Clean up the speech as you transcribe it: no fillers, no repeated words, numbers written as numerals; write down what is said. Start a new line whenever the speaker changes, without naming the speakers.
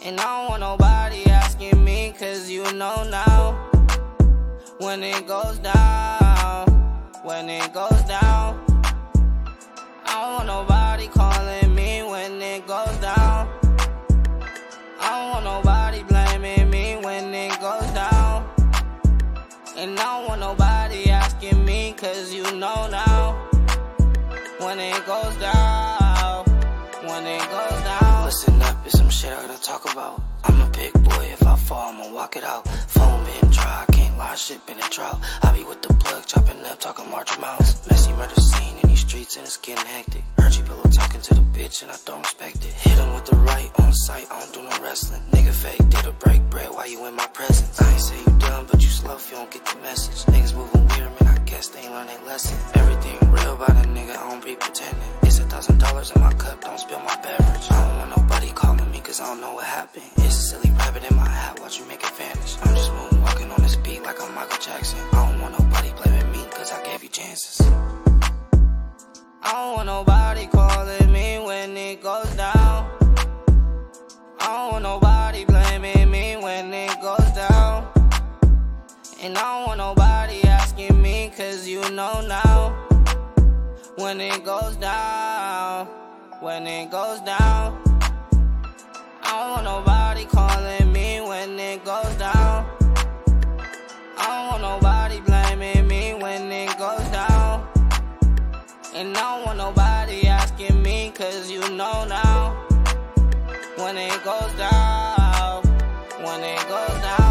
And I don't want nobody asking me, cause you know now. When it goes down, when it goes down, I don't want nobody calling me when it goes down. I don't want nobody blaming me when it goes down. And I don't want nobody asking me, cause you know now. When it goes down, when it goes down.
Listen up, it's some shit I gotta talk about. I'm a big boy, if I fall, I'ma walk it out. Phone been dry, I can't lie, shit been a drought. I be with the plug, chopping up, talking march amounts. Messy murder scene in these streets and it's getting hectic. Heard you pillow talking to the bitch and I don't respect it. Hit him with the right on sight, I don't do no wrestling. Nigga fake, did a break bread while you in my presence. I ain't say you dumb, but you slow if you don't get the message. Niggas moving weird, man, I guess they ain't learn their lesson. Everything real about a nigga, I don't be pretending. It's $1,000 in my cup, don't spill my beverage. I don't want nobody calling me, cause I don't know what happened. It's a silly rabbit in my hat, watch you make it vanish. I'm just moonwalking on this beat like I'm Michael Jackson. I don't want nobody blaming me, cause I gave you chances.
I don't want nobody calling me when it goes down. I don't want nobody blaming me when it goes down. And I don't want nobody asking me, cause you know now. When it goes down, when it goes down, I don't want nobody calling me when it goes down. I don't want nobody blaming me when it goes down. And I don't want nobody asking me, cause you know now. When it goes down, when it goes down.